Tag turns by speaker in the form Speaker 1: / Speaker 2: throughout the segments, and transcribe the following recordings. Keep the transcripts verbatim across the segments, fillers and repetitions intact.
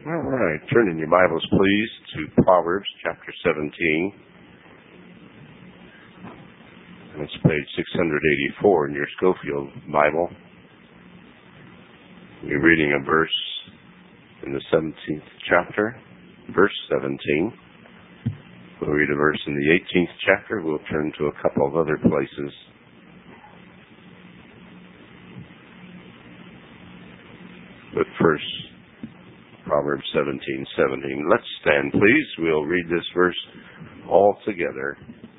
Speaker 1: All right. Turn in your Bibles, please, to Proverbs chapter seventeen. And it's page six eighty-four in your Schofield Bible. We're reading a verse in the seventeenth chapter, verse seventeen. We'll read a verse in the eighteenth chapter. We'll turn to a couple of other places. But first, Proverbs seventeen seventeen. Let's stand, please. We'll read this verse all together.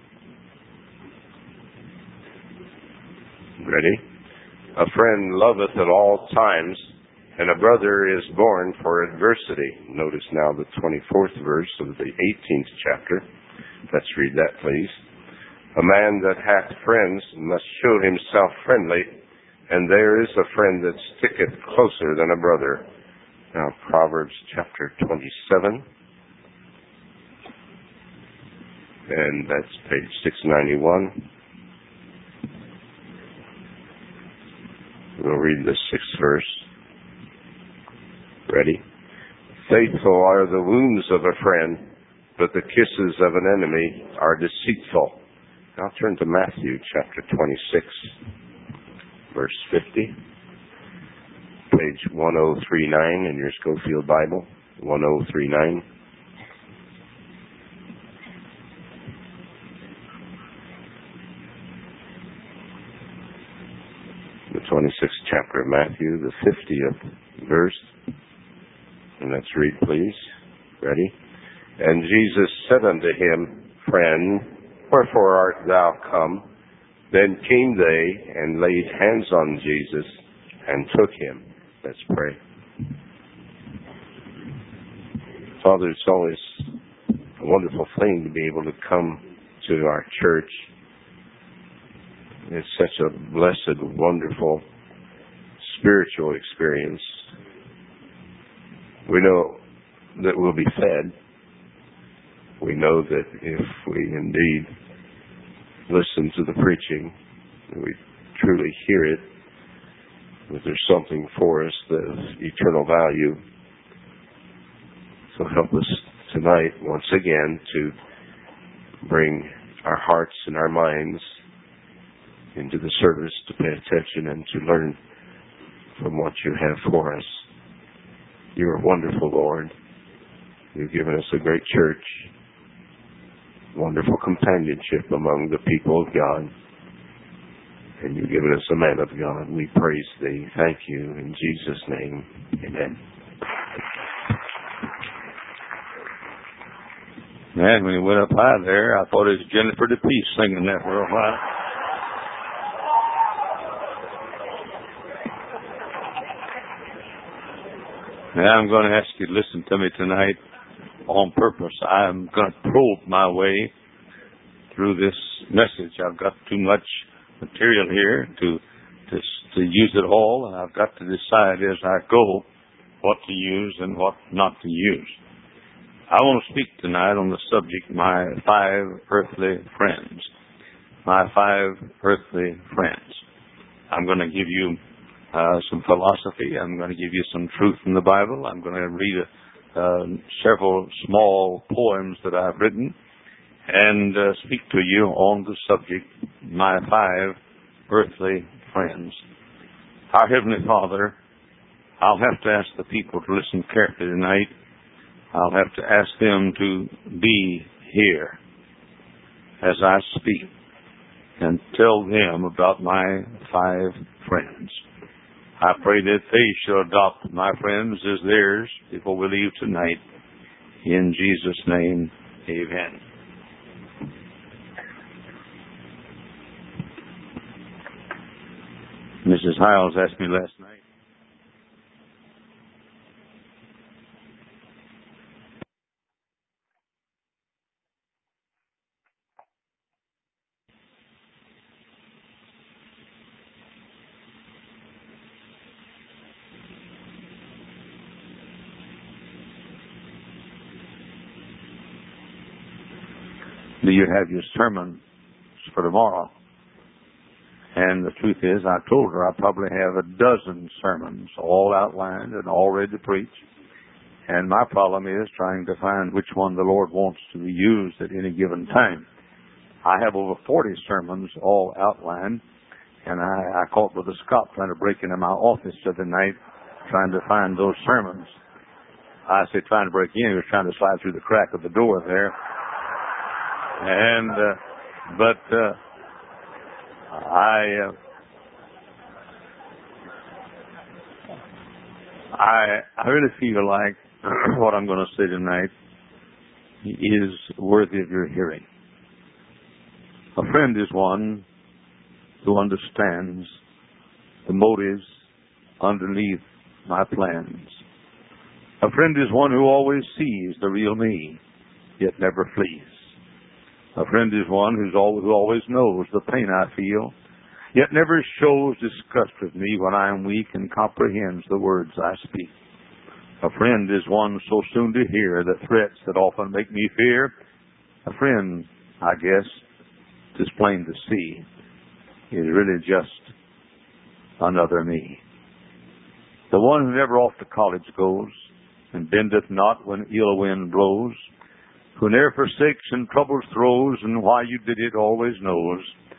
Speaker 1: Ready? A friend loveth at all times, and a brother is born for adversity. Notice now the twenty-fourth verse of the eighteenth chapter. Let's read that, please. A man that hath friends must show himself friendly, and there is a friend that sticketh closer than a brother. Now, Proverbs chapter twenty-seven, and that's page six ninety-one. We'll read the sixth verse. Ready? Faithful are the wounds of a friend, but the kisses of an enemy are deceitful. Now turn to Matthew chapter twenty-six, verse fifty. Page one oh three nine in your Schofield Bible, one oh three nine. The twenty-sixth chapter of Matthew, the fiftieth verse. And let's read, please. Ready? And Jesus said unto him, Friend, wherefore art thou come? Then came they and laid hands on Jesus and took him. Let's pray. Father, it's always a wonderful thing to be able to come to our church. It's such a blessed, wonderful, spiritual experience. We know that we'll be fed. We know that if we indeed listen to the preaching, we truly hear it, that there's something for us that is eternal value. So help us tonight, once again, to bring our hearts and our minds into the service, to pay attention and to learn from what you have for us. You are wonderful, Lord. You've given us a great church, wonderful companionship among the people of God. And you've given us a man of God. We praise thee. Thank you. In Jesus' name, amen.
Speaker 2: Man, when he went up high there, I thought it was Jennifer DePeace singing that for a while. Now I'm going to ask you to listen to me tonight on purpose. I'm going to probe my way through this message. I've got too much material here to, to to use it all, and I've got to decide as I go what to use and what not to use. I want to speak tonight on the subject, my five earthly friends. My five earthly friends. I'm going to give you uh, some philosophy. I'm going to give you some truth from the Bible. I'm going to read a, uh, several small poems that I've written, and uh, speak to you on the subject, my five earthly friends. Our Heavenly Father, I'll have to ask the people to listen carefully tonight. I'll have to ask them to be here as I speak and tell them about my five friends. I pray that they shall adopt my friends as theirs before we leave tonight. In Jesus' name, amen. Missus Hiles asked me last night. Do you have your sermon for tomorrow? And the truth is, I told her I probably have a dozen sermons all outlined and all ready to preach. And my problem is trying to find which one the Lord wants to be used at any given time. I have over forty sermons all outlined, and I, I caught Brother Scott trying to break into my office the other night trying to find those sermons. I say trying to break in, he was trying to slide through the crack of the door there. And, uh, but, uh, I, uh, I, I really feel like what I'm going to say tonight is worthy of your hearing. A friend is one who understands the motives underneath my plans. A friend is one who always sees the real me, yet never flees. A friend is one who's always, who always knows the pain I feel, yet never shows disgust with me when I am weak and comprehends the words I speak. A friend is one so soon to hear the threats that often make me fear. A friend, I guess, it's plain to see, is really just another me. The one who never off to college goes, and bendeth not when ill wind blows, who ne'er forsakes in troubles throws, and why you did it always knows,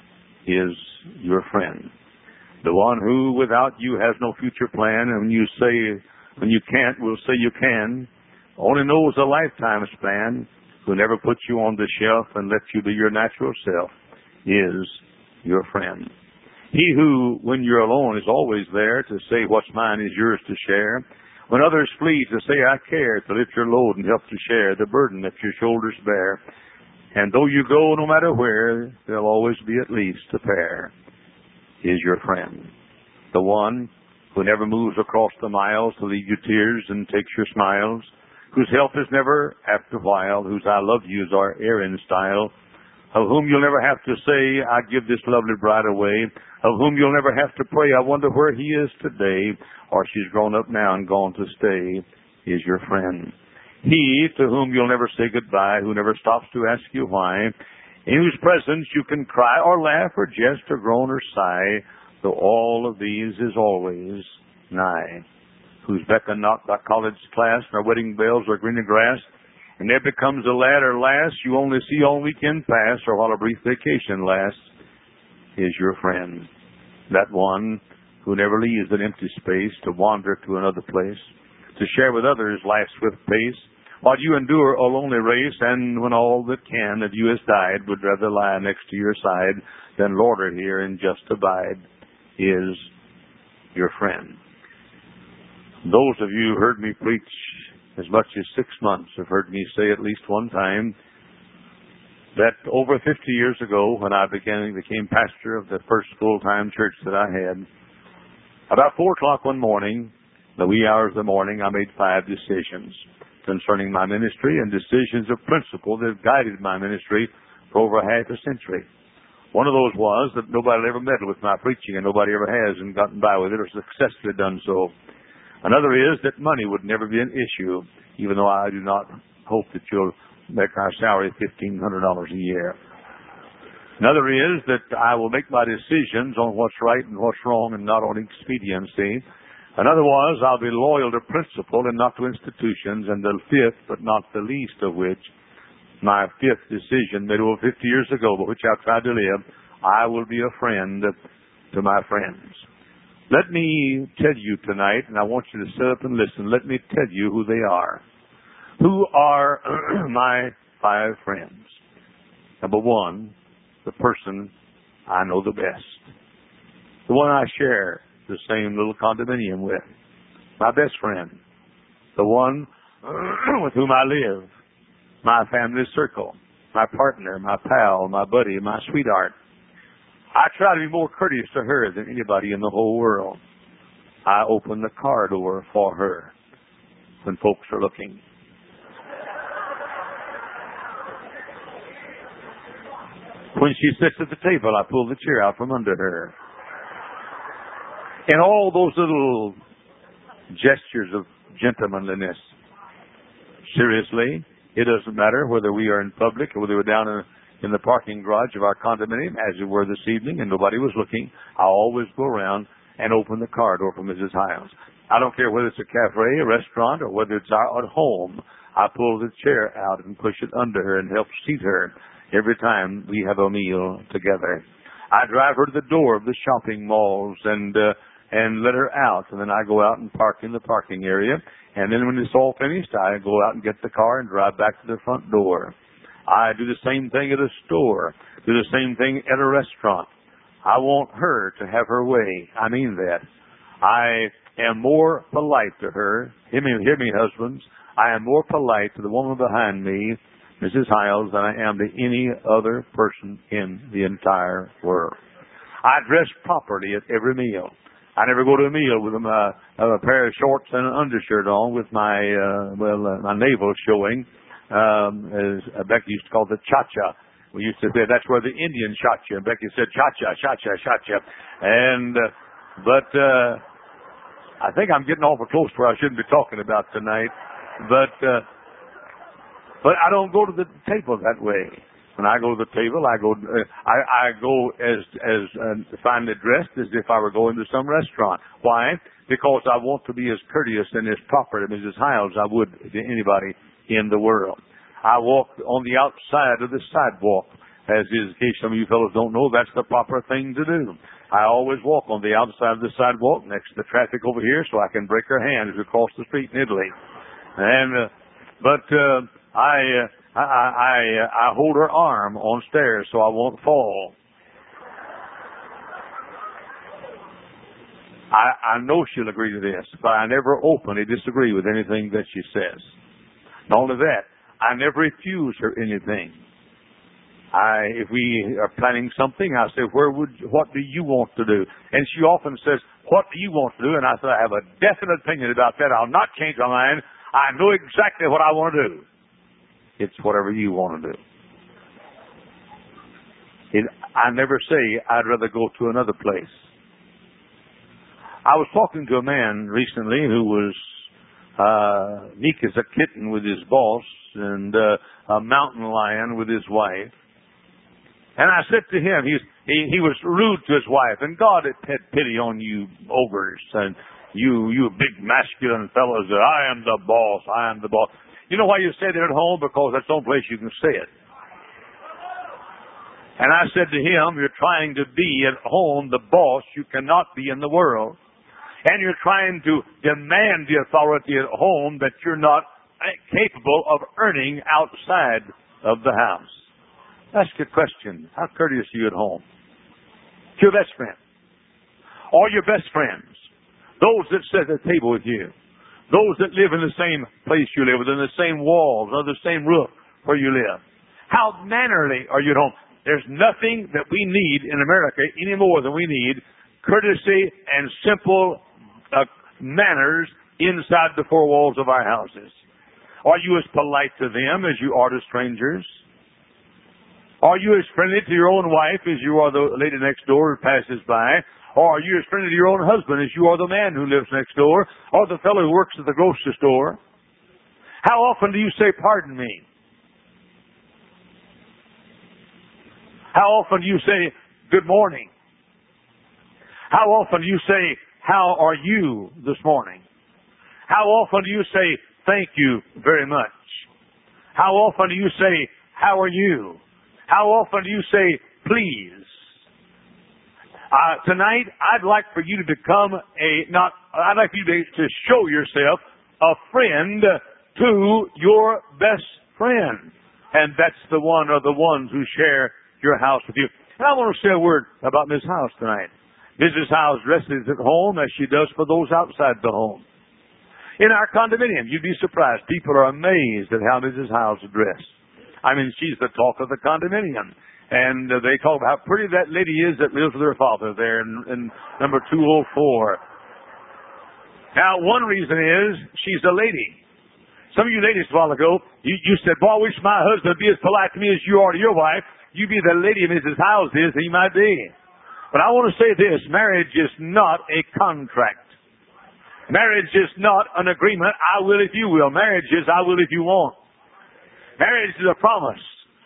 Speaker 2: is your friend. The one who without you has no future plan, and when you say, when you can't, will say you can, only knows a lifetime span, who never puts you on the shelf and lets you be your natural self, is your friend. He who, when you're alone, is always there to say what's mine is yours to share. When others flee, to say I care, to lift your load and help to share the burden that your shoulders bear. And though you go no matter where, there'll always be at least a pair, is your friend. The one who never moves across the miles to leave you tears and takes your smiles, whose help is never after while, whose I love yous are Aaron style, of whom you'll never have to say, I give this lovely bride away, of whom you'll never have to pray, I wonder where he is today, or she's grown up now and gone to stay, is your friend. He to whom you'll never say goodbye, who never stops to ask you why, in whose presence you can cry or laugh or jest or groan or sigh, though all of these is always nigh, whose beckon not by college class, nor wedding bells or greener grass, and there becomes a lad or lass you only see on weekend pass, or while a brief vacation lasts, is your friend. That one who never leaves an empty space to wander to another place, to share with others life's swift pace, while you endure a lonely race, and when all that can of you has died, would rather lie next to your side than loiter here and just abide, is your friend. Those of you who heard me preach as much as six months have heard me say at least one time that over fifty years ago, when I began became pastor of the first full-time church that I had, about four o'clock one morning, the wee hours of the morning, I made five decisions concerning my ministry, and decisions of principle that have guided my ministry for over half a century. One of those was that nobody ever meddled with my preaching, and nobody ever has and gotten by with it or successfully done so. Another is that money would never be an issue, even though I do not hope that you'll make our salary fifteen hundred dollars a year. Another is that I will make my decisions on what's right and what's wrong and not on expediency. Another was I'll be loyal to principle and not to institutions. And the fifth, but not the least of which, my fifth decision made over fifty years ago, but which I've tried to live, I will be a friend to my friends. Let me tell you tonight, and I want you to sit up and listen, let me tell you who they are. Who are my five friends? Number one, the person I know the best. The one I share the same little condominium with. My best friend. The one with whom I live. My family circle. My partner, my pal, my buddy, my sweetheart. I try to be more courteous to her than anybody in the whole world. I open the car door for her when folks are looking. When she sits at the table, I pull the chair out from under her. And all those little gestures of gentlemanliness. Seriously, it doesn't matter whether we are in public or whether we're down in, in the parking garage of our condominium, as we were this evening, and nobody was looking. I always go around and open the car door for Missus Hiles. I don't care whether it's a cafe, a restaurant, or whether it's our at home. I pull the chair out and push it under her and help seat her every time we have a meal together. I drive her to the door of the shopping malls and uh, and let her out, and then I go out and park in the parking area. And then when it's all finished, I go out and get the car and drive back to the front door. I do the same thing at a store, do the same thing at a restaurant. I want her to have her way. I mean that. I am more polite to her. Hear me, hear me, husbands. I am more polite to the woman behind me, Missus Hiles, than I am to any other person in the entire world. I dress properly at every meal. I never go to a meal with a, a pair of shorts and an undershirt on with my, uh, well, uh, my navel showing, um, as Becky used to call the cha-cha. We used to say that's where the Indian shot you. And Becky said cha-cha, cha-cha, cha-cha. And, uh, but, uh, I think I'm getting awful close to where I shouldn't be talking about tonight. But, uh, but I don't go to the table that way. When I go to the table, I go, uh, I, I go as, as, uh, finely dressed as if I were going to some restaurant. Why? Because I want to be as courteous and as proper to Missus Hiles as I would to anybody in the world. I walk on the outside of the sidewalk. As is the case, some of you fellows don't know, that's the proper thing to do. I always walk on the outside of the sidewalk next to the traffic over here so I can break her hand as we cross the street in Italy. And, uh, but, uh, I, uh, I, I, I hold her arm on stairs so I won't fall. I, I know she'll agree to this, but I never openly disagree with anything that she says. Not only that, I never refuse her anything. I, if we are planning something, I say, where would, what do you want to do? And she often says, what do you want to do? And I say, I have a definite opinion about that. I'll not change my mind. I know exactly what I want to do. It's whatever you want to do. It, I never say I'd rather go to another place. I was talking to a man recently who was uh, meek as a kitten with his boss and uh, a mountain lion with his wife. And I said to him, he's, he, he was rude to his wife, and God had pity on you ogres and you, you big masculine fellows that I am the boss, I am the boss. You know why you say that at home? Because that's the only place you can say it. And I said to him, you're trying to be at home the boss you cannot be in the world. And you're trying to demand the authority at home that you're not capable of earning outside of the house. Ask a question. How courteous are you at home? To your best friend. All your best friends. Those that sit at the table with you. Those that live in the same place you live, within the same walls, under the same roof where you live. How mannerly are you at home? There's nothing that we need in America any more than we need courtesy and simple uh, manners inside the four walls of our houses. Are you as polite to them as you are to strangers? Are you as friendly to your own wife as you are the lady next door who passes by? Or are you as friendly to your own husband as you are the man who lives next door, or the fellow who works at the grocery store? How often do you say, pardon me? How often do you say, good morning? How often do you say, how are you this morning? How often do you say, thank you very much? How often do you say, how are you? How often do you say, please? Uh, tonight, I'd like for you to become a, not, I'd like you to, to show yourself a friend to your best friend. And that's the one or the ones who share your house with you. And I want to say a word about Miss House tonight. Missus House dresses at home as she does for those outside the home. In our condominium, you'd be surprised. People are amazed at how Missus House is dressed. I mean, she's the talk of the condominium. And uh, they talk about how pretty that lady is that lives with her father there in, in number two oh four. Now, one reason is she's a lady. Some of you ladies a while ago, you, you said, boy, I wish my husband would be as polite to me as you are to your wife. You be the lady Missus House is, he might be. But I want to say this, marriage is not a contract. Marriage is not an agreement, I will if you will. Marriage is I will if you won't. Marriage is a promise.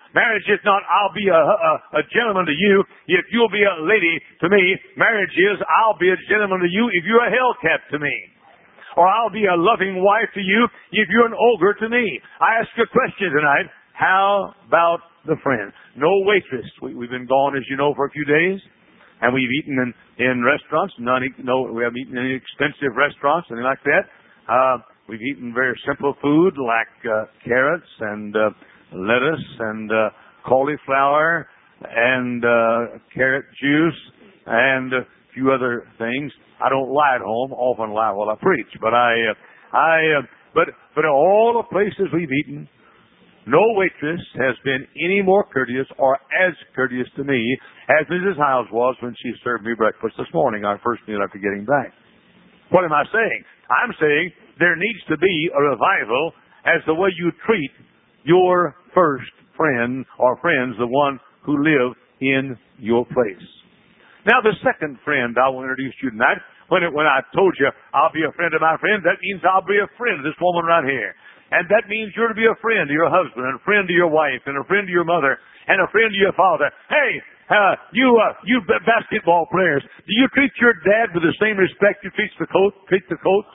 Speaker 3: Marriage is not, I'll be a, a, a gentleman to you if you'll be a lady to me. Marriage is, I'll be a gentleman to you if you're a hellcat to me. Or I'll be a loving wife to you if you're an ogre to me. I ask you a question tonight. How about the friend? No waitress. We, we've been gone, as you know, for a few days. And we've eaten in, in restaurants. None, no, we haven't eaten in any expensive restaurants, anything like that. Uh, we've eaten very simple food like uh, carrots and uh, lettuce and uh, cauliflower and uh, carrot juice and a few other things. I don't lie at home. Often lie while I preach, but I, uh, I, uh, but but in all the places we've eaten, no waitress has been any more courteous or as courteous to me as Missus Hiles was when she served me breakfast this morning, our first meal after getting back. What am I saying? I'm saying there needs to be a revival as the way you treat your first friend or friends, the one who live in your place. Now, the second friend I will introduce you tonight, when, it, when I told you I'll be a friend of my friend, that means I'll be a friend of this woman right here. And that means you're to be a friend to your husband, and a friend to your wife, and a friend to your mother, and a friend to your father. Hey, uh, you uh, you basketball players, do you treat your dad with the same respect you treat the coach? Treat the coach?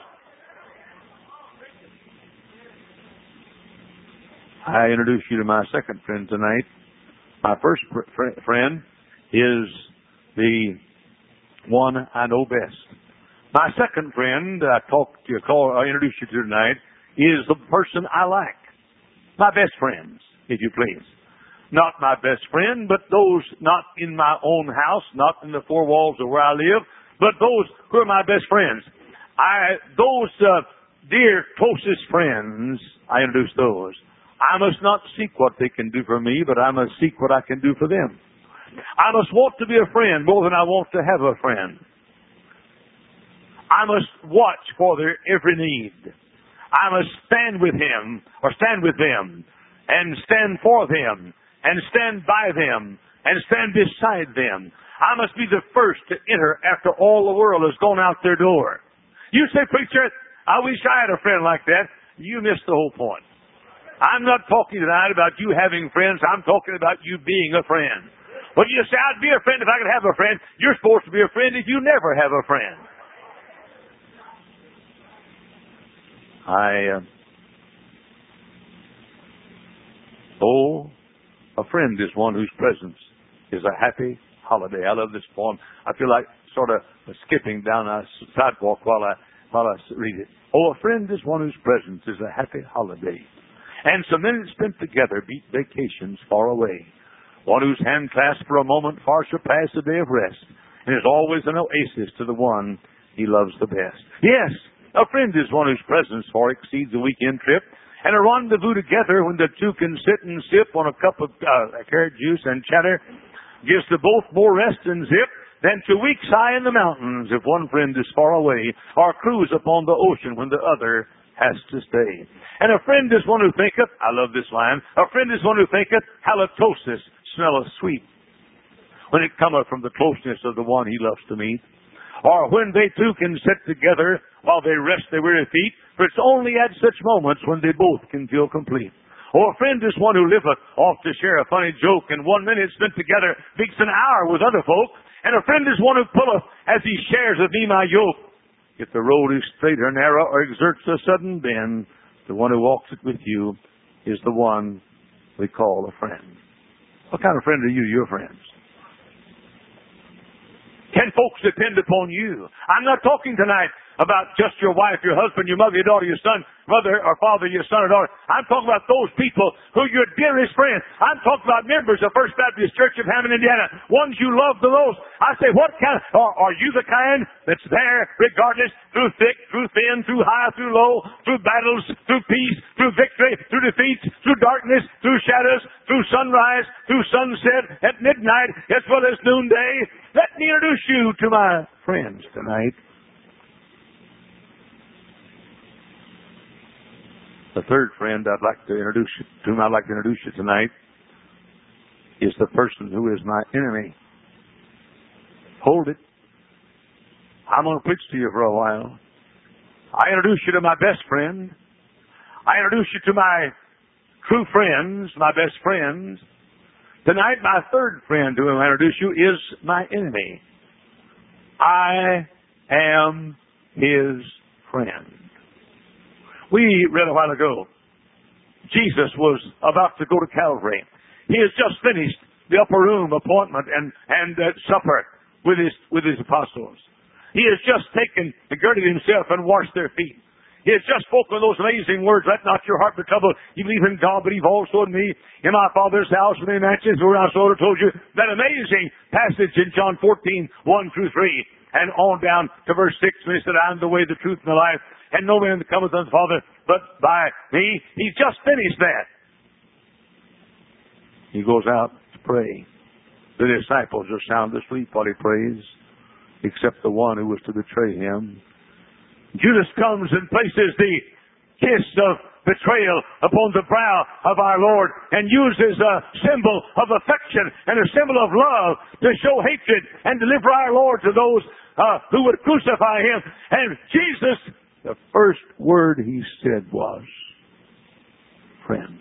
Speaker 3: I introduce you to my second friend tonight. My first fr- friend is the one I know best. My second friend I talk to you, call, I introduce you to tonight is the person I like. My best friends, if you please. Not my best friend, but those not in my own house, not in the four walls of where I live, but those who are my best friends. I, those uh, dear closest friends, I introduce those. I must not seek what they can do for me, but I must seek what I can do for them. I must want to be a friend more than I want to have a friend. I must watch for their every need. I must stand with him, or stand with them, and stand for them, and stand by them, and stand beside them. I must be the first to enter after all the world has gone out their door. You say, preacher, I wish I had a friend like that. You missed the whole point. I'm not talking tonight about you having friends. I'm talking about you being a friend. When you say, I'd be a friend if I could have a friend, you're supposed to be a friend if you never have a friend. I, uh, oh, a friend is one whose presence is a happy holiday. I love this poem. I feel like sort of skipping down a sidewalk while I, while I read it. Oh, a friend is one whose presence is a happy holiday. And some minutes spent together beat vacations far away. One whose hand clasp for a moment far surpass a day of rest, and is always an oasis to the one he loves the best. Yes, a friend is one whose presence far exceeds a weekend trip, and a rendezvous together when the two can sit and sip on a cup of uh, carrot juice and chatter gives to both more rest and zip than to weeks high in the mountains if one friend is far away, or cruise upon the ocean when the other has to stay. And a friend is one who thinketh, I love this line, a friend is one who thinketh, halitosis smelleth sweet, when it cometh from the closeness of the one he loves to meet. Or when they two can sit together while they rest their weary feet, for it's only at such moments when they both can feel complete. Or a friend is one who liveth oft to share a funny joke, and one minute spent together makes an hour with other folk. And a friend is one who pulleth as he shares with me my yoke. If the road is straight or narrow or exerts a sudden bend, the one who walks it with you is the one we call a friend. What kind of friend are you, your friends? Can folks depend upon you? I'm not talking tonight about just your wife, your husband, your mother, your daughter, your son, mother or father, your son or daughter. I'm talking about those people who are your dearest friends. I'm talking about members of First Baptist Church of Hammond, Indiana, ones you love the most. I say, what kind? Are, are you the kind that's there regardless, through thick, through thin, through high, through low, through battles, through peace, through victory, through defeats, through darkness, through shadows, through sunrise, through sunset, at midnight, as well as noonday? Let me introduce you to my friends tonight. The third friend I'd like to introduce you to, whom I'd like to introduce you tonight, is the person who is my enemy. Hold it. I'm going to preach to you for a while. I introduce you to my best friend. I introduce you to my true friends, my best friends. Tonight, my third friend to whom I introduce you is my enemy. I am his friend. We read a while ago, Jesus was about to go to Calvary. He has just finished the upper room appointment and, and uh, supper with his, with his apostles. He has just taken and girded himself and washed their feet. He has just spoken those amazing words, let not your heart be troubled. You believe in God, believe also in me. In my Father's house, many mansions, where I so told you. That amazing passage in John fourteen, one through three. And on down to verse six, when he said, I am the way, the truth, and the life. And no man cometh unto the Father but by me. He's just finished that. He goes out to pray. The disciples are sound asleep while he prays, except the one who was to betray him. Judas comes and places the kiss of betrayal upon the brow of our Lord and uses a symbol of affection and a symbol of love to show hatred and deliver our Lord to those uh, who would crucify him. And Jesus, the first word he said was, friend.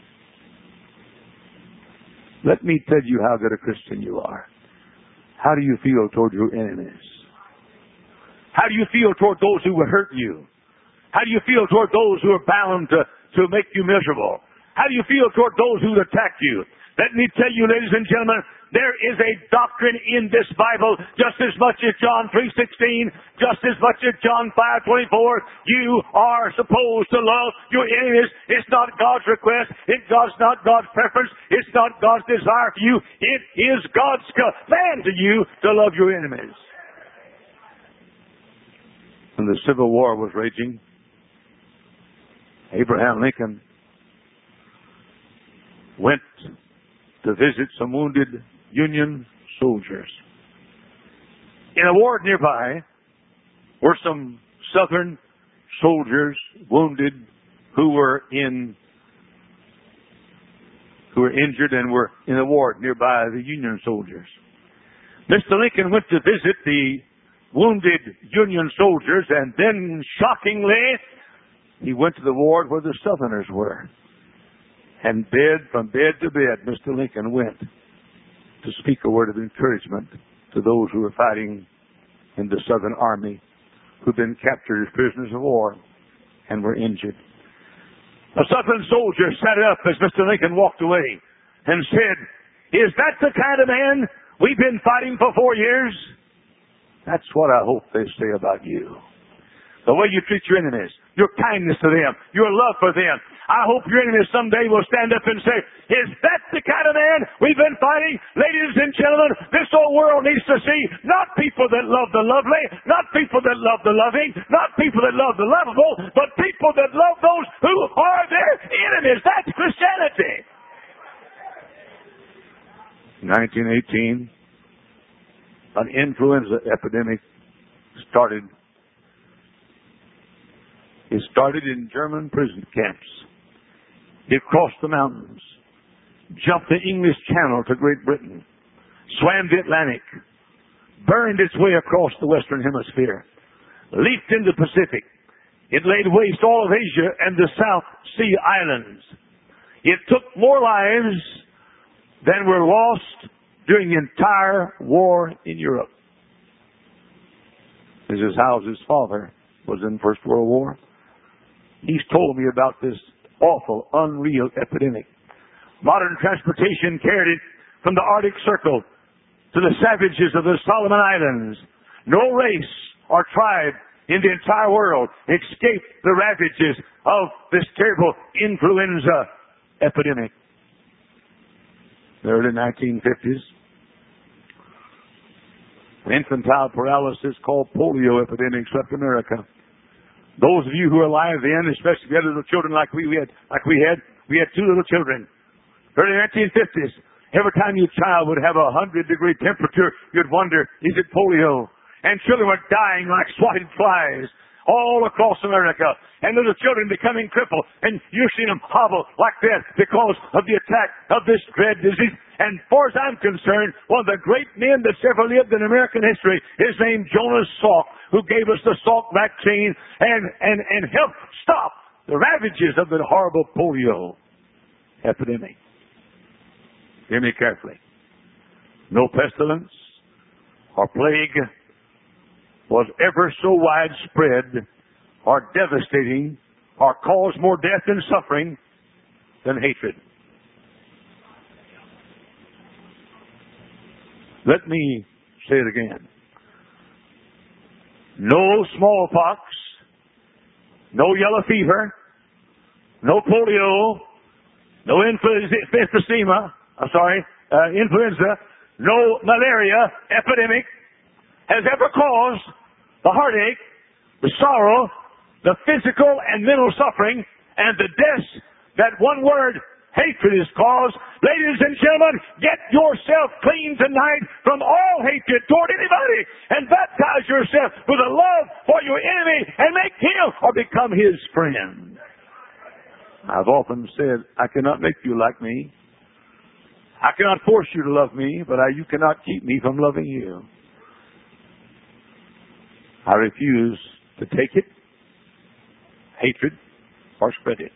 Speaker 3: Let me tell you how good a Christian you are. How do you feel toward your enemies? How do you feel toward those who would hurt you? How do you feel toward those who are bound to, to make you miserable? How do you feel toward those who attack you? Let me tell you, ladies and gentlemen, there is a doctrine in this Bible just as much as John three sixteen, just as much as John five twenty-four. You are supposed to love your enemies. It's not God's request. It's not God's preference. It's not God's desire for you. It is God's command to you to love your enemies. When the Civil War was raging, Abraham Lincoln went to visit some wounded Union soldiers. In a ward nearby were some Southern soldiers wounded who were in who were injured and were in a ward nearby the Union soldiers. Mister Lincoln went to visit the wounded Union soldiers, and then, shockingly, he went to the ward where the Southerners were. And bed, from bed to bed, Mister Lincoln went to speak a word of encouragement to those who were fighting in the Southern Army, who'd been captured as prisoners of war and were injured. A Southern soldier sat up as Mister Lincoln walked away and said, "Is that the kind of man we've been fighting for four years?" That's what I hope they say about you. The way you treat your enemies, your kindness to them, your love for them. I hope your enemies someday will stand up and say, "Is that the kind of man we've been fighting?" Ladies and gentlemen, this whole world needs to see not people that love the lovely, not people that love the loving, not people that love the lovable, but people that love those who are their enemies. That's Christianity. nineteen eighteen, an influenza epidemic started. It started in German prison camps. It crossed the mountains, jumped the English Channel to Great Britain, swam the Atlantic, burned its way across the Western Hemisphere, leaped into the Pacific. It laid waste all of Asia and the South Sea Islands. It took more lives than were lost during the entire war in Europe. This is House's father was in the First World War. He's told me about this awful, unreal epidemic. Modern transportation carried it from the Arctic Circle to the savages of the Solomon Islands. No race or tribe in the entire world escaped the ravages of this terrible influenza epidemic. In the early nineteen fifties, infantile paralysis called polio epidemic swept America. Those of you who are alive then, especially if you had little children like we, we had, like we had, we had two little children. Early nineteen fifties, every time your child would have a hundred degree temperature, you'd wonder, is it polio? And children were dying like swatted flies all across America. And little children becoming crippled. And you've seen them hobble like that because of the attack of this dread disease. And as far as I'm concerned, one of the great men that's ever lived in American history is named Jonas Salk, who gave us the Salk vaccine and, and, and helped stop the ravages of the horrible polio epidemic. Hear me carefully. No pestilence or plague was ever so widespread or devastating or caused more death and suffering than hatred. Let me say it again. No smallpox, no yellow fever, no polio, no emphysema, I'm sorry, uh, influenza, no malaria epidemic has ever caused the heartache, the sorrow, the physical and mental suffering, and the deaths that one word, hatred, is caused. Ladies and gentlemen, get yourself clean tonight from all hatred toward anybody and baptize yourself with a love for your enemy and make him or become his friend. I've often said, I cannot make you like me. I cannot force you to love me, but I, you cannot keep me from loving you. I refuse to take it, hatred, or spread it.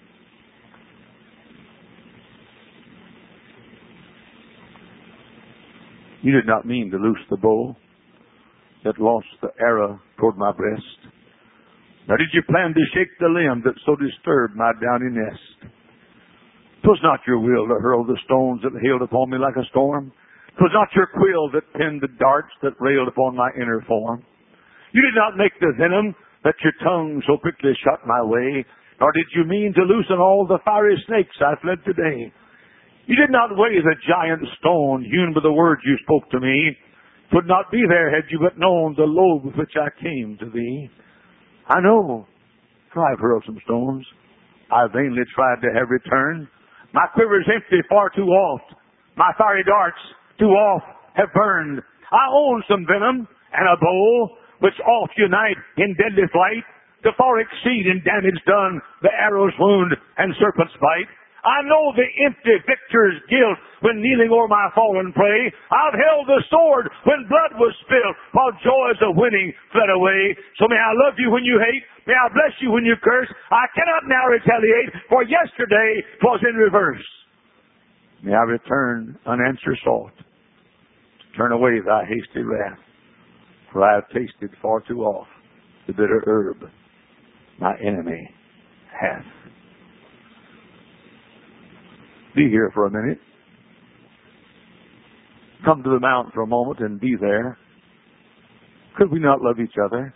Speaker 3: You did not mean to loose the bow that launched the arrow toward my breast. Nor did you plan to shake the limb that so disturbed my downy nest. 'Twas not your will to hurl the stones that hailed upon me like a storm. 'Twas not your quill that pinned the darts that railed upon my inner form. You did not make the venom that your tongue so quickly shot my way, nor did you mean to loosen all the fiery snakes I fled today. You did not weigh the giant stone hewn by the words you spoke to me. 'Twould not be there had you but known the load with which I came to thee. I know, for I've hurled some stones. I vainly tried to have return. My quiver's empty far too oft. My fiery darts too oft have burned. I own some venom and a bow, which oft unite in deadly flight, to far exceed in damage done the arrow's wound and serpent's bite. I know the empty victor's guilt when kneeling o'er my fallen prey. I've held the sword when blood was spilled, while joys of winning fled away. So may I love you when you hate. May I bless you when you curse. I cannot now retaliate, for yesterday 'twas in reverse. May I return unanswered sought, to turn away thy hasty wrath. For I have tasted far too oft the bitter herb my enemy hath. Be here for a minute. Come to the mount for a moment and be there. Could we not love each other?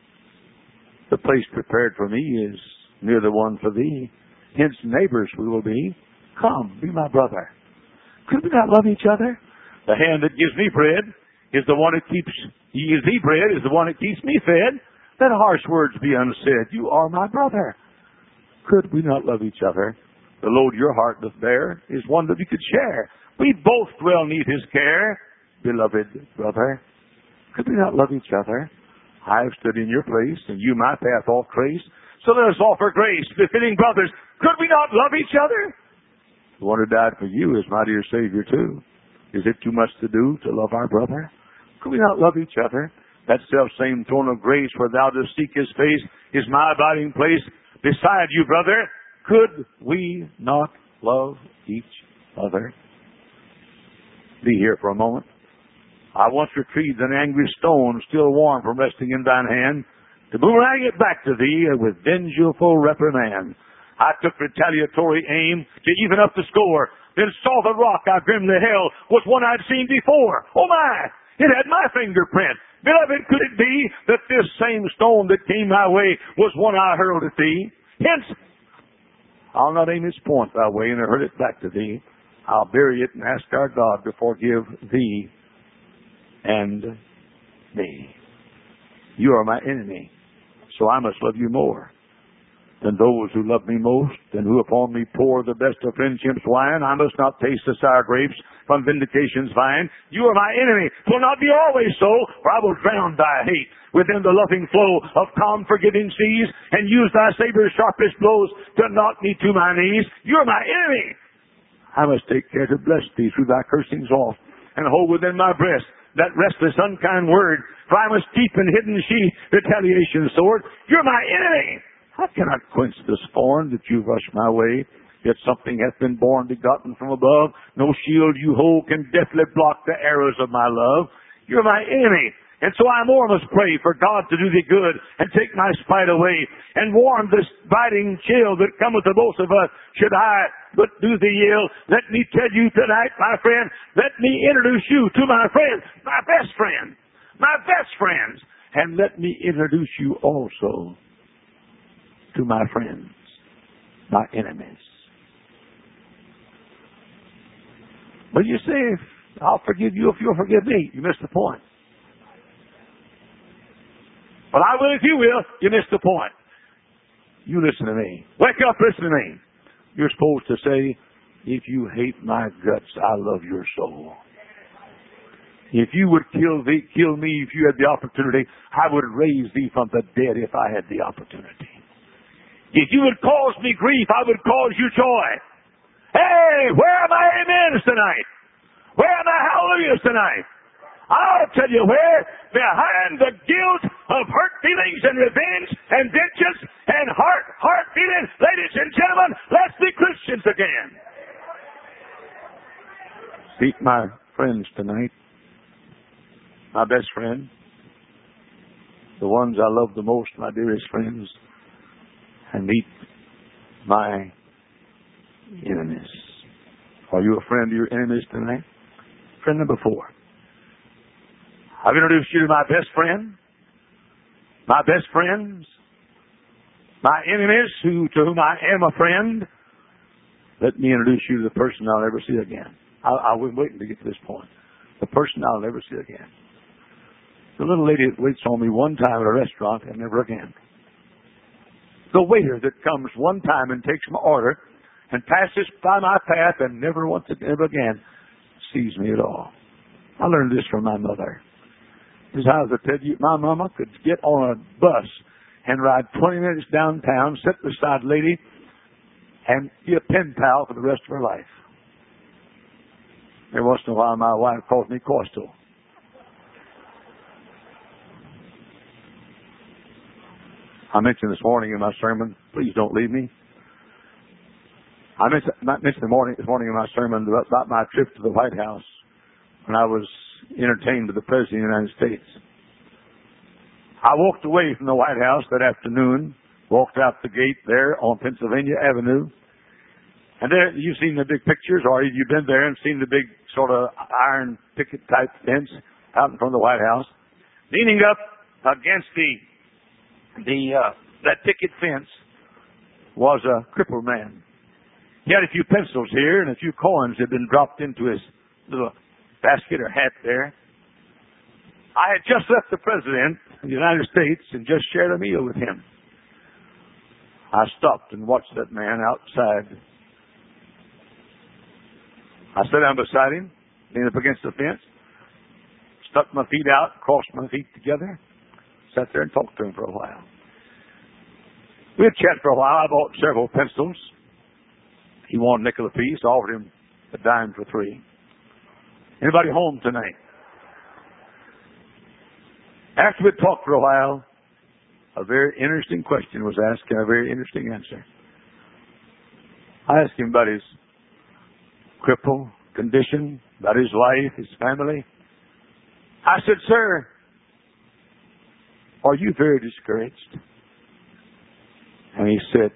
Speaker 3: The place prepared for me is near the one for thee. Hence neighbors we will be. Come, be my brother. Could we not love each other? The hand that gives me bread is the one that keeps ye thee bread is the one that keeps me fed. Let harsh words be unsaid. You are my brother. Could we not love each other? The load your heart doth bear is one that we could share. We both well need his care. Beloved brother, could we not love each other? I have stood in your place, and you my path all traced. So let us offer grace, befitting brothers. Could we not love each other? The one who died for you is my dear Savior too. Is it too much to do to love our brother? Could we not love each other? That self-same throne of grace where thou dost seek his face is my abiding place beside you, brother. Could we not love each other? Be here for a moment. I once retrieved an angry stone, still warm from resting in thine hand, to boomerang it back to thee with vengeful reprimand. I took retaliatory aim to even up the score, then saw the rock I grimly held was one I'd seen before. Oh my! It had my fingerprint. Beloved, could it be that this same stone that came my way was one I hurled at thee? Hence, I'll not aim its point thy way and hurl it back to thee. I'll bury it and ask our God to forgive thee and me. You are my enemy, so I must love you more than those who love me most, and who upon me pour the best of friendship's wine. I must not taste the sour grapes from vindication's vine. You are my enemy. 'Twill not be always so, for I will drown thy hate within the loving flow of calm forgiving seas, and use thy saber's sharpest blows to knock me to my knees. You are my enemy. I must take care to bless thee through thy cursings off, and hold within my breast that restless, unkind word, for I must keep in hidden sheath retaliation's sword. You're my enemy. I cannot quench the scorn that you rush my way. Yet something hath been born, begotten from above. No shield you hold can deftly block the arrows of my love. You're my enemy. And so I more must pray for God to do thee good and take my spite away and warm this biting chill that cometh to both of us. Should I but do thee ill, let me tell you tonight, my friend, let me introduce you to my friends, my best friend, my best friends, and let me introduce you also to my friends, my enemies. But you say, I'll forgive you if you'll forgive me. You missed the point. Well, I will if you will. You missed the point. You listen to me. Wake up, listen to me. You're supposed to say, if you hate my guts, I love your soul. If you would kill thee, kill me if you had the opportunity, I would raise thee from the dead if I had the opportunity. If you would cause me grief, I would cause you joy. Hey, where are my amens tonight? Where are my hallelujahs tonight? I'll tell you where, behind the guilt of hurt feelings and revenge and vengeance and heart, heart feelings, ladies and gentlemen, let's be Christians again. Meet my friends tonight, my best friend, the ones I love the most, my dearest friends, and meet my enemies. Are you a friend of your enemies tonight? Friend number four. I've introduced you to my best friend, my best friends, my enemies who to whom I am a friend. Let me introduce you to the person I'll never see again. I, I was waiting to get to this point. The person I'll never see again. The little lady that waits on me one time at a restaurant and never again. The waiter that comes one time and takes my order and passes by my path and never once ever again sees me at all. I learned this from my mother. This is how I tell you, my mama could get on a bus and ride twenty minutes downtown, sit beside a lady, and be a pen pal for the rest of her life. Every once in a while, my wife calls me Coastal. I mentioned this morning in my sermon, please don't leave me. I mentioned, mentioned the morning, this morning in my sermon about, about my trip to the White House when I was entertained by the President of the United States. I walked away from the White House that afternoon, walked out the gate there on Pennsylvania Avenue, and there you've seen the big pictures, or you've been there and seen the big sort of iron picket type fence out in front of the White House. Leaning up against the the uh, that picket fence was a crippled man. He had a few pencils here and a few coins had been dropped into his little basket or hat there. I had just left the President of the United States and just shared a meal with him. I stopped and watched that man outside. I sat down beside him, leaned up against the fence, stuck my feet out, crossed my feet together, sat there and talked to him for a while. We had chat for a while. I bought several pencils. He wanted a nickel apiece. I offered him a dime for three. Anybody home tonight? After we talked for a while, a very interesting question was asked and a very interesting answer. I asked him about his cripple condition, about his life, his family. I said, sir, are you very discouraged? And he said,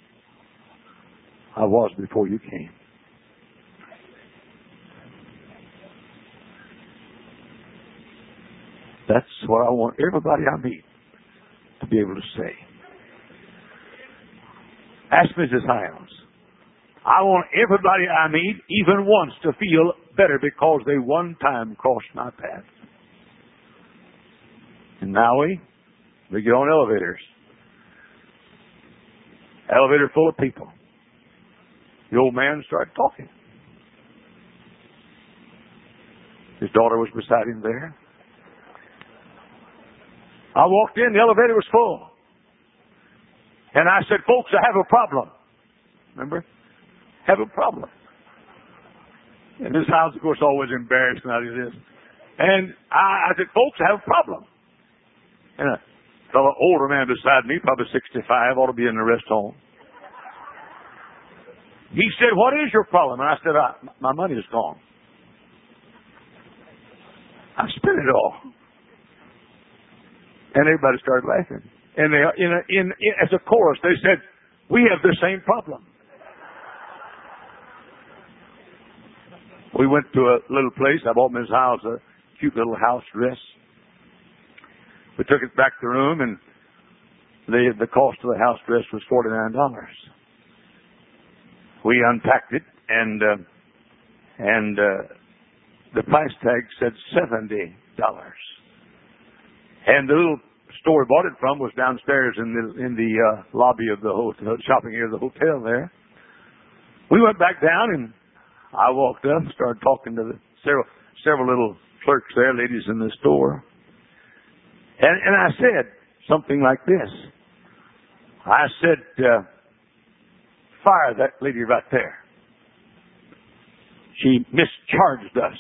Speaker 3: I was before you came. That's what I want everybody I meet to be able to say. Ask Missus Hiles. I want everybody I meet, even once, to feel better because they one time crossed my path. In Maui, we get on elevators. Elevator full of people. The old man started talking. His daughter was beside him there. I walked in, the elevator was full. And I said, folks, I have a problem. Remember? Have a problem. And this house, of course, always embarrassed now like this. And I, I said, folks, I have a problem. And a fellow older man beside me, probably sixty-five, ought to be in the rest home. He said, what is your problem? And I said, I, my money is gone. I spent it all. And everybody started laughing. And they, in, a, in, in as a chorus, they said, we have the same problem. We went to a little place. I bought Miss House a cute little house dress. We took it back to the room, and the the cost of the house dress was forty-nine dollars. We unpacked it, and uh, and uh, the price tag said seventy dollars. And the little store we bought it from was downstairs in the in the uh, lobby of the hotel, shopping area of the hotel there. We went back down, and I walked up and started talking to the several several little clerks there, ladies in the store. And, and I said something like this. I said, uh, fire that lady right there. She mischarged us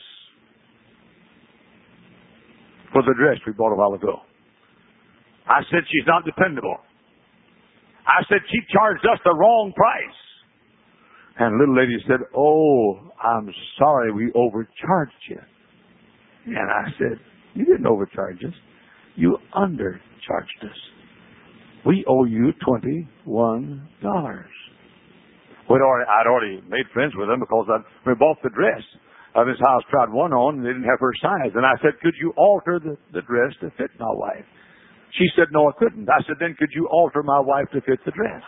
Speaker 3: for the dress we bought a while ago. I said, she's not dependable. I said, she charged us the wrong price. And the little lady said, oh, I'm sorry we overcharged you. And I said, you didn't overcharge us. You undercharged us. We owe you twenty-one dollars. We'd already, I'd already made friends with them because I, we bought the dress. Uh, Miss House tried one on and they didn't have her size. And I said, could you alter the, the dress to fit my wife? She said, no, I couldn't. I said, then could you alter my wife to fit the dress?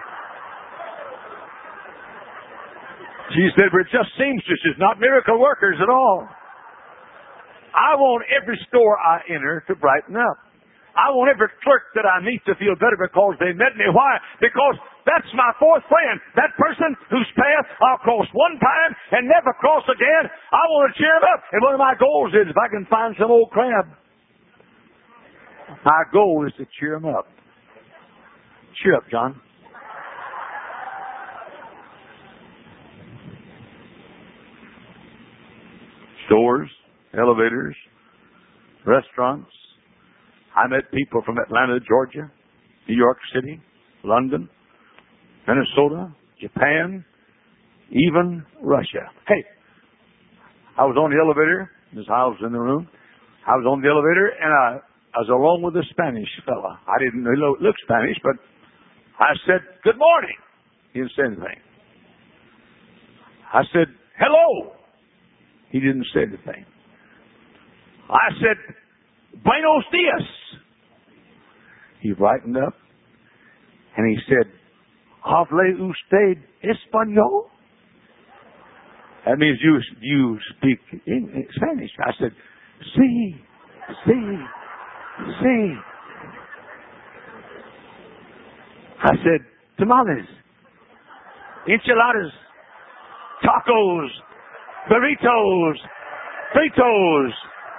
Speaker 3: She said, we're just seamstresses, not miracle workers at all. I want every store I enter to brighten up. I want every clerk that I meet to feel better because they met me. Why? Because that's my fourth friend. That person whose path I'll cross one time and never cross again. I want to cheer him up. And one of my goals is if I can find some old crab, my goal is to cheer him up. Cheer up, John. Stores, elevators, restaurants. I met people from Atlanta, Georgia, New York City, London, Minnesota, Japan, even Russia. Hey, I was on the elevator. Miss House was in the room. I was on the elevator, and I, I was along with a Spanish fella. I didn't look, look Spanish, but I said, good morning. He didn't say anything. I said, hello. He didn't say anything. I said, buenos dias. He brightened up and he said, hable usted español? That means you you speak in Spanish. I said, sí, sí, sí. I said, tamales, enchiladas, tacos, burritos, fritos,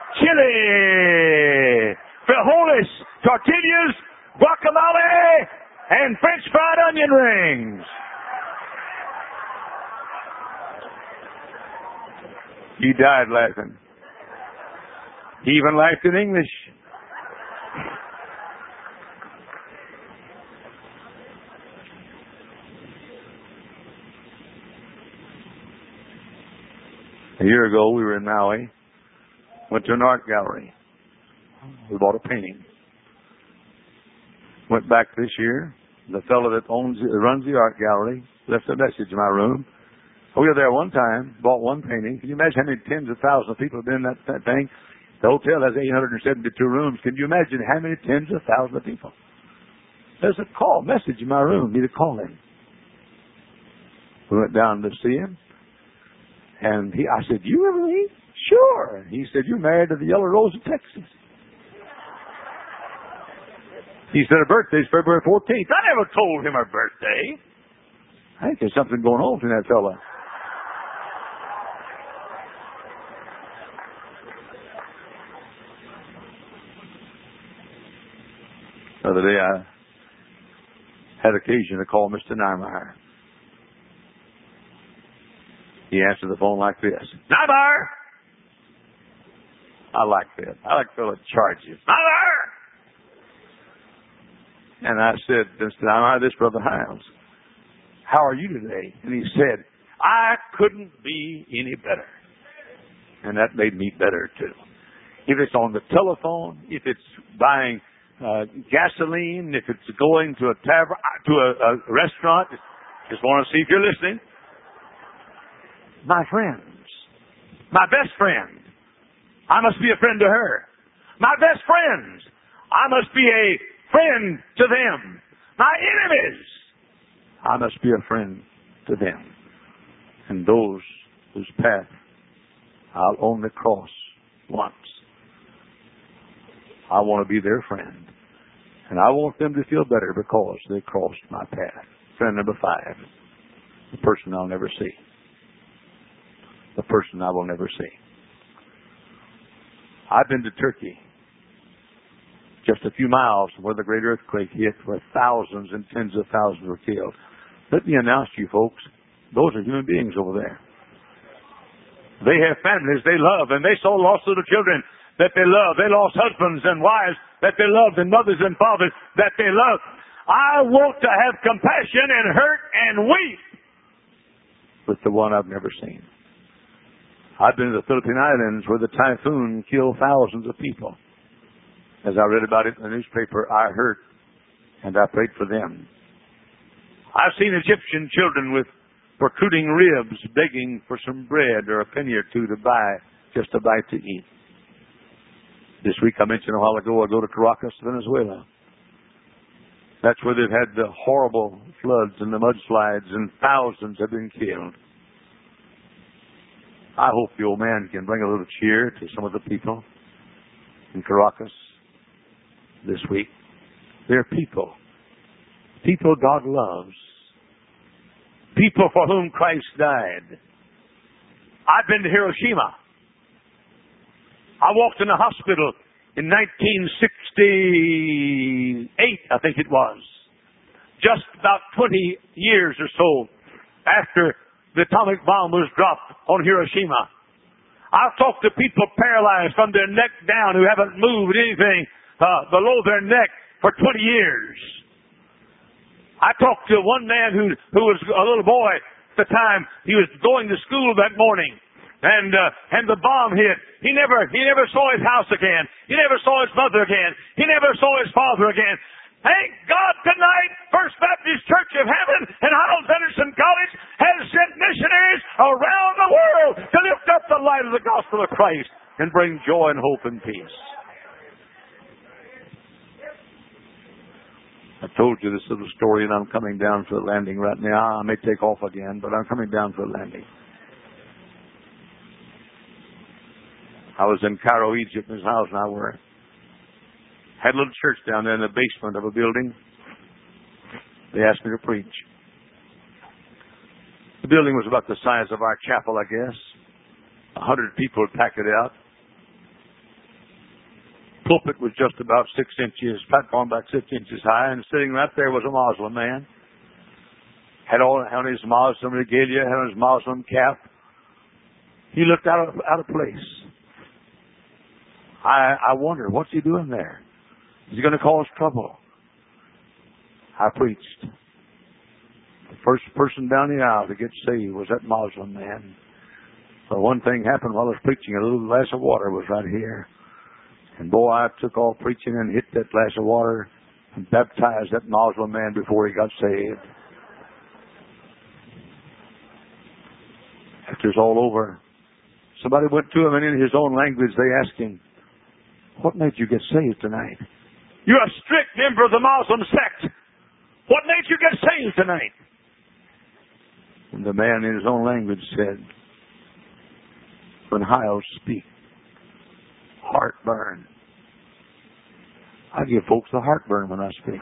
Speaker 3: chili, frijoles, tortillas, guacamole, and French fried onion rings. He died laughing. He even laughed in English. A year ago, we were in Maui, went to an art gallery. We bought a painting. Went back this year. The fellow that owns, runs the art gallery left a message in my room. We were there one time, bought one painting. Can you imagine how many tens of thousands of people have been in that, that thing? The hotel has eight hundred seventy-two rooms. Can you imagine how many tens of thousands of people? There's a call, message in my room. Need to call him. We went down to see him. And he, I said, you remember me? Sure. He said, you're married to the Yellow Rose of Texas. He said, her birthday's February fourteenth. I never told him her birthday. I think there's something going on between that fella. The other day I had occasion to call Mister Niemeyer. He answered the phone like this. Niemeyer! I like that. I like the charges. Niemeyer! And I said, Mister Niemeyer, this Brother Hiles. how are you today? And he said, I couldn't be any better. And that made me better too. If it's on the telephone, if it's buying uh, gasoline, if it's going to a tavern, to a, a restaurant, just want to see if you're listening. My friends, my best friend, I must be a friend to her. My best friends, I must be a friend to them. My enemies, I must be a friend to them. And those whose path I'll only cross once. I want to be their friend. And I want them to feel better because they crossed my path. Friend number five, the person I'll never see. The person I will never see. I've been to Turkey, just a few miles from where the great earthquake hit, where thousands and tens of thousands were killed. Let me announce to you folks, those are human beings over there. They have families they love, and they so lost little children that they love. They lost husbands and wives that they loved, and mothers and fathers that they loved. I want to have compassion and hurt and weep with the one I've never seen. I've been to the Philippine Islands where the typhoon killed thousands of people. As I read about it in the newspaper, I hurt and I prayed for them. I've seen Egyptian children with protruding ribs begging for some bread or a penny or two to buy, just a bite to eat. This week I mentioned a while ago, I go to Caracas, Venezuela. That's where they've had the horrible floods and the mudslides, and thousands have been killed. I hope the old man can bring a little cheer to some of the people in Caracas this week. They're people. People God loves. People for whom Christ died. I've been to Hiroshima. I walked in a hospital in nineteen sixty-eight, I think it was. Just about twenty years or so after the atomic bomb was dropped on Hiroshima. I've talked to people paralyzed from their neck down who haven't moved anything uh, below their neck for twenty years. I talked to one man who who was a little boy at the time. He was going to school that morning, and uh, and the bomb hit. He never he never saw his house again. He never saw his mother again. He never saw his father again. Thank God tonight, First Baptist Church of Heaven and Hyles Henderson College has sent missionaries around the world to lift up the light of the gospel of Christ and bring joy and hope and peace. I told you this little story, and I'm coming down for the landing right now. I may take off again, but I'm coming down for the landing. I was in Cairo, Egypt, Miz Hyles and I were. Had a little church down there in the basement of a building. They asked me to preach. The building was about the size of our chapel, I guess. A hundred people would pack it out. Pulpit was just about six inches, platform about six inches high, and sitting right there was a Muslim man. Had all on his Muslim regalia, had on his Muslim cap. He looked out of, out of place. I I wonder, what's he doing there? Is he going to cause trouble? I preached. The first person down the aisle to get saved was that Muslim man. So one thing happened while I was preaching. A little glass of water was right here. And boy, I took off preaching and hit that glass of water and baptized that Muslim man before he got saved. After it's all over, somebody went to him, and in his own language they asked him, "What made you get saved tonight?" "You're a strict member of the Muslim sect. What made you get saved tonight?" And the man in his own language said, "When Hyles speak, heartburn. I give folks the heartburn when I speak."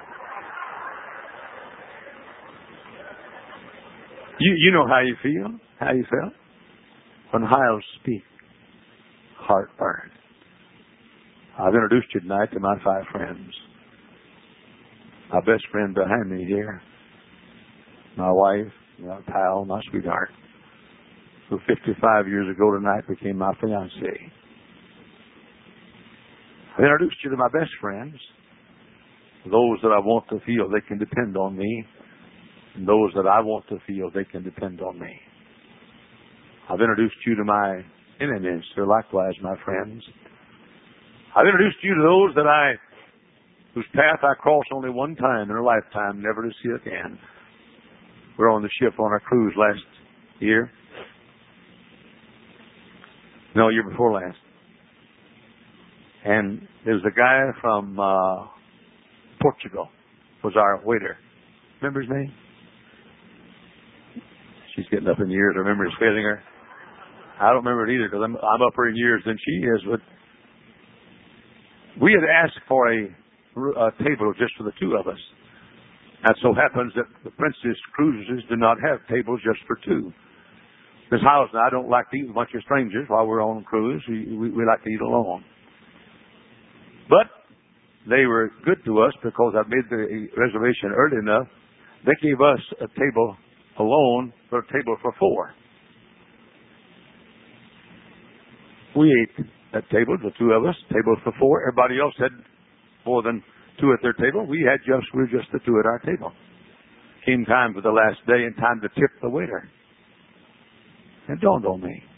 Speaker 3: You you know how you feel, how you felt? When Hyles speak, heartburn. I've introduced you tonight to my five friends. My best friend behind me here, my wife, my pal, my sweetheart, who fifty-five years ago tonight became my fiancée. I've introduced you to my best friends, those that I want to feel they can depend on me, and those that I want to feel they can depend on me. I've introduced you to my enemies. They're likewise my friends. I've introduced you to those that I, whose path I crossed only one time in a lifetime, never to see again. We're on the ship on our cruise last year. No, year before last. And there was a guy from uh, Portugal, was our waiter. Remember his name? She's getting up in years. I remember his failing her. I don't remember it either because I'm, I'm upper in years than she is. But we had asked for a, a table just for the two of us. And it so happens that the Princess Cruises do not have tables just for two. Miss Howes and I don't like to eat with a bunch of strangers while we're on a cruise. We, we, we like to eat alone. But they were good to us because I made the reservation early enough. They gave us a table alone for a table for four. We ate at table, the two of us, table for four. Everybody else had more than two at their table. We had just, we were just the two at our table. Came time for the last day and time to tip the waiter. It dawned on me.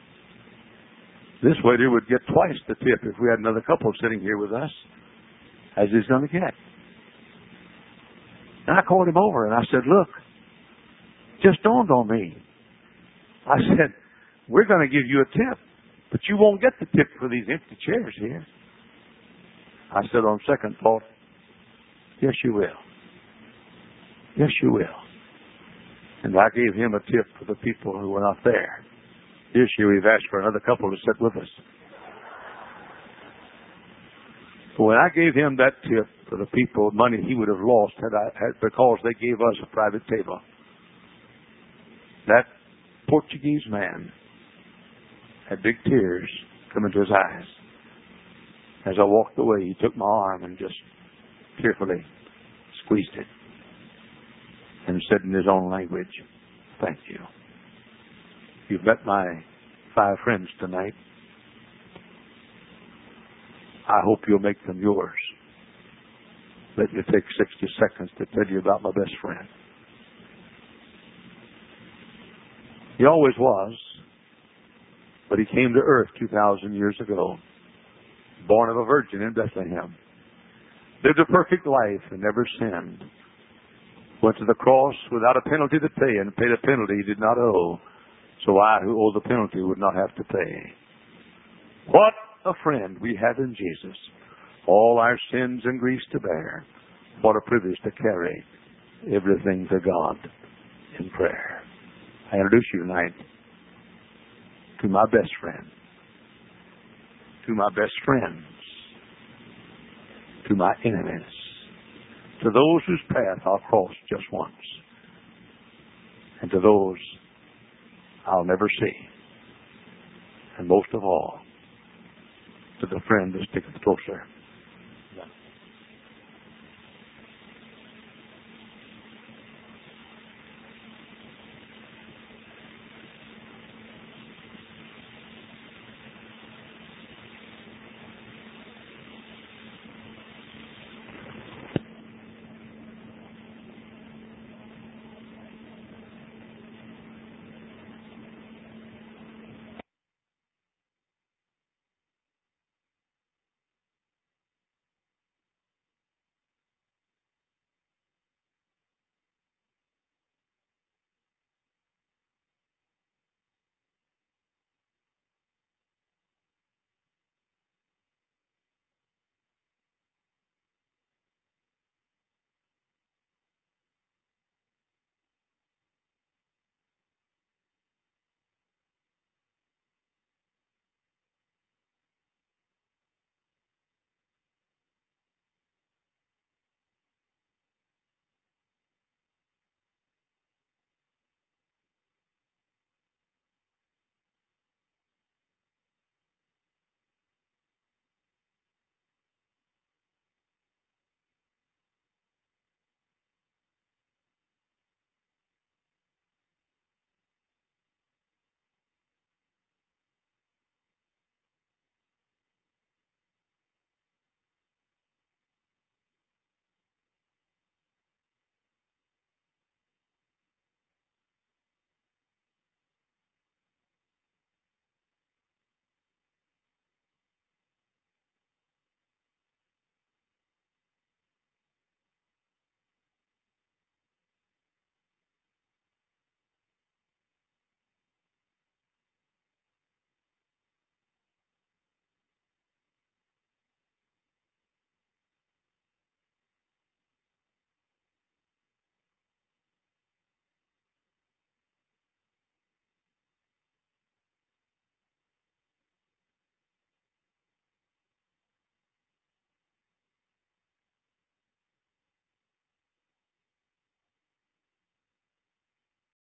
Speaker 3: This waiter would get twice the tip if we had another couple sitting here with us, as he's going to get. And I called him over and I said, look, just dawned on me. I said, we're going to give you a tip, but you won't get the tip for these empty chairs here. I said on second thought, yes, you will. Yes, you will. And I gave him a tip for the people who were not there. This year we've asked for another couple to sit with us. But when I gave him that tip for the people, money he would have lost had I had because they gave us a private table. That Portuguese man had big tears come into his eyes. As I walked away, he took my arm and just tearfully squeezed it and said in his own language, thank you. You've met my five friends tonight. I hope you'll make them yours. Let me take sixty seconds to tell you about my best friend. He always was, but he came to earth two thousand years ago, born of a virgin in Bethlehem, lived a perfect life and never sinned, went to the cross without a penalty to pay and paid a penalty he did not owe, so I who owe the penalty would not have to pay. What a friend we have in Jesus, all our sins and griefs to bear. What a privilege to carry everything to God in prayer. I introduce you tonight to my best friend, to my best friends, to my enemies, to those whose path I'll cross just once, and to those I'll never see, and most of all, to the friend that sticketh closer